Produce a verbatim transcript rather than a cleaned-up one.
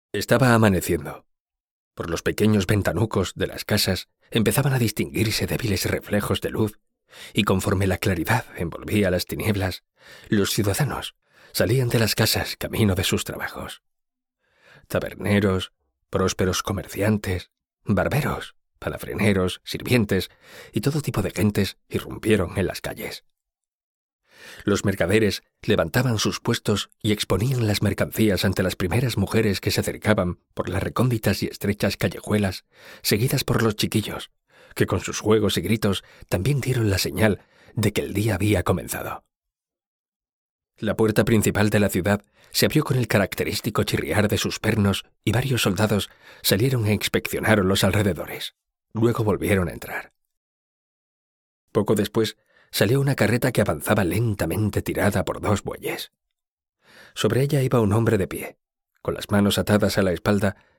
Estaba amaneciendo. Por los pequeños ventanucos de las casas empezaban a distinguirse débiles reflejos de luz, y conforme la claridad envolvía las tinieblas, los ciudadanos salían de las casas camino de sus trabajos. Taberneros, prósperos comerciantes, barberos, palafreneros, sirvientes y todo tipo de gentes irrumpieron en las calles. Los mercaderes levantaban sus puestos y exponían las mercancías ante las primeras mujeres que se acercaban por las recónditas y estrechas callejuelas, seguidas por los chiquillos, que con sus juegos y gritos también dieron la señal de que el día había comenzado. La puerta principal de la ciudad se abrió con el característico chirriar de sus pernos y varios soldados salieron e inspeccionaron los alrededores. Luego volvieron a entrar. Poco después salió una carreta que avanzaba lentamente tirada por dos bueyes. Sobre ella iba un hombre de pie, con las manos atadas a la espalda